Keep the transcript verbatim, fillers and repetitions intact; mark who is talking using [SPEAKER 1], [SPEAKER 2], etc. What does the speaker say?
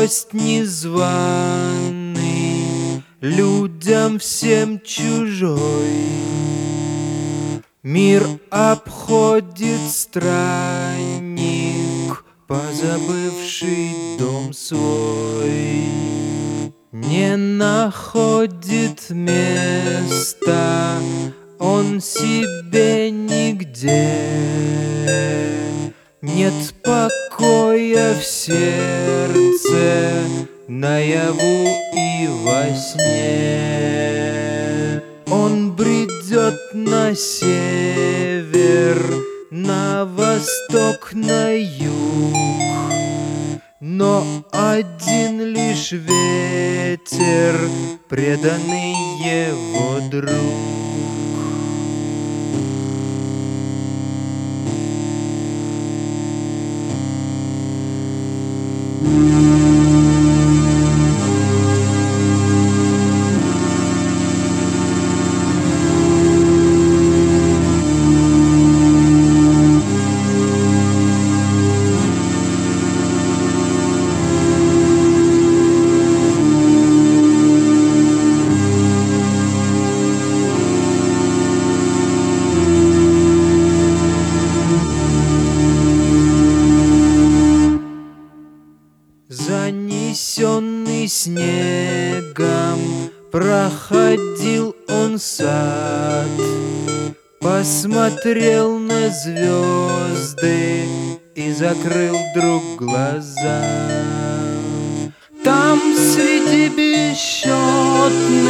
[SPEAKER 1] гость незваный, людям всем чужой. Мир обходит странник, позабывший дом свой. Не находит места он себе нигде. Нет покоя в сердце, наяву и во сне. Он бредет на север, на восток, на юг, но один лишь ветер, преданный его друг. Занесенный снегом, проходил он сад, посмотрел на звезды и закрыл вдруг глаза. Там среди бесчетных